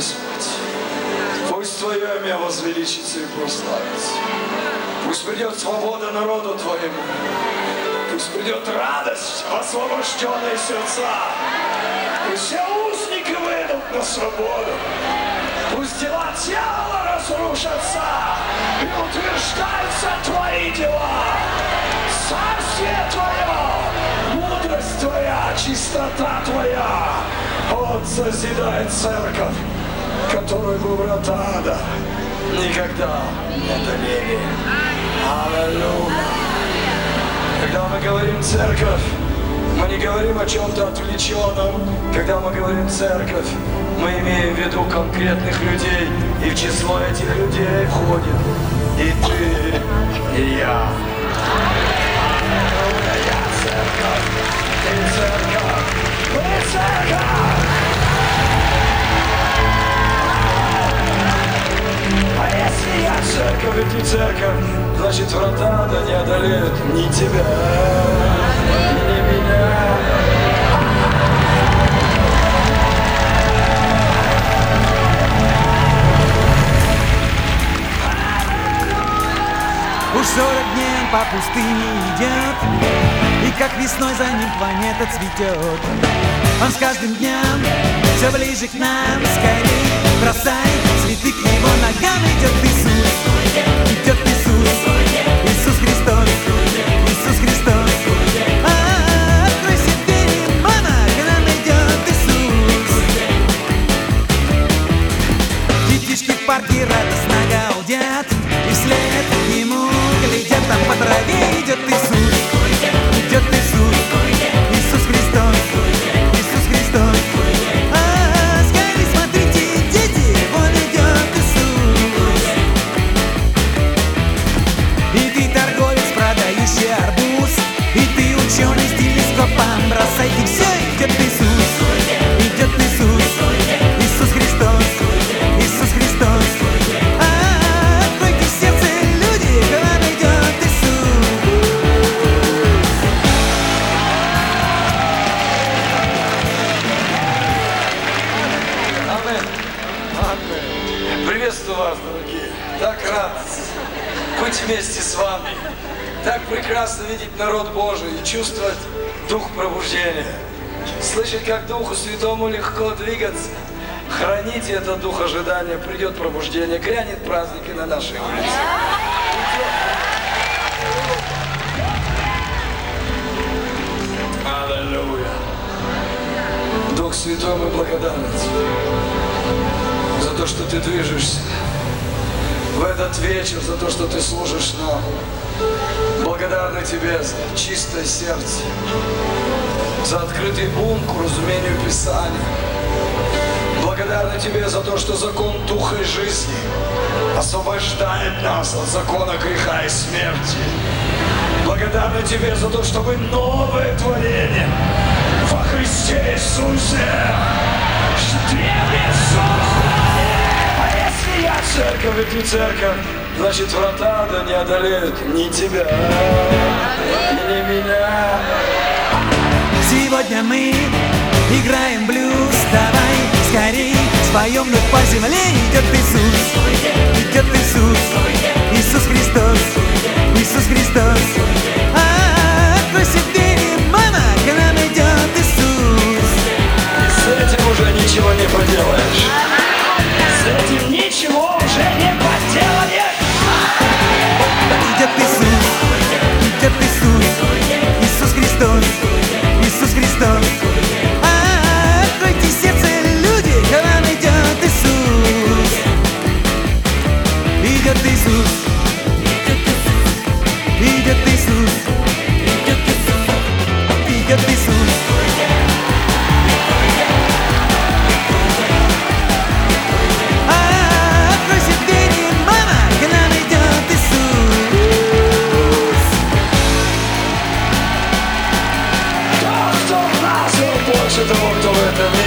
Господь. Пусть Твое имя возвеличится и прославится. Пусть придет свобода народу Твоему. Пусть придет радость в освобожденные сердца. Пусть все узники выйдут на свободу. Пусть дела дьявола разрушатся и утверждаются Твои дела. Царствие Твое, мудрость Твоя, чистота Твоя. Он созидает церковь, которую бы врата ада никогда не одолели. Аллилуйя. Когда мы говорим «церковь», мы не говорим о чем-то отвлеченном. Когда мы говорим «церковь», мы имеем в виду конкретных людей. И в число этих людей входит и ты, и я. Я церковь, ты церковь, мы церковь. А если я церковь, и ты церковь, значит врата да не одолеют ни тебя, ни меня. Уж 40 дней он по пустыне идет, и как весной за ним планета цветет. Он с каждым днем все ближе к нам, скорей бросай цветы к его ногам. Идет Иисус, идет Иисус, Иисус Христос, Иисус Христос. Открой себе, мама, к нам идет Иисус. Детишки в парке радостно гаудят, и вслед ему глядят, там по траве идет Иисус, идет Иисус, Иисус Христос, Иисус Христос. Скорей смотрите, дети, вон идет Иисус. И ты торговец, продающий арбуз, и ты ученый с телескопом, бросайте все, идет Иисус, идет Иисус, Иисус Христос, Иисус Христос. Откройте сердце, люди, к вам идет Иисус. Аминь. Аминь. Приветствую вас, дорогие. Так рад быть вместе с вами. Так прекрасно видеть народ Божий и чувствовать дух пробуждения. Слышать, как Духу Святому легко двигаться. Храните этот дух ожидания. Придет пробуждение, грянет праздник и на нашей улице. Аллилуйя. Дух Святой, мы благодарны Тебе за то, что Ты движешься в этот вечер, за то, что Ты служишь нам. Благодарны Тебе за чистое сердце, за открытый ум к разумению Писания. Благодарны Тебе за то, что закон Духа и жизни освобождает нас от закона греха и смерти. Благодарны Тебе за то, что мы новое творение во Христе Иисусе. Древний создание. А если я церковь, и ты церковь, значит врата да не одолеют ни тебя, ни меня. Сегодня мы играем блюз, давай скорей споем вновь по земле. Идет Иисус, идет Иисус, Иисус Христос, Иисус Христос. Открой себе, мама, к нам идет Иисус. С этим уже ничего не поделаешь. С этим ничего уже не поделаешь. Идет Иисус, идет Иисус, Иисус Христос, Иисус Христос. Откройте сердце, люди, к нам идет Иисус. Идет Иисус, идет Иисус, идет Иисус. Откройся двери, мама, к нам идет Иисус. Тот, кто в нас, он больше того, кто в этом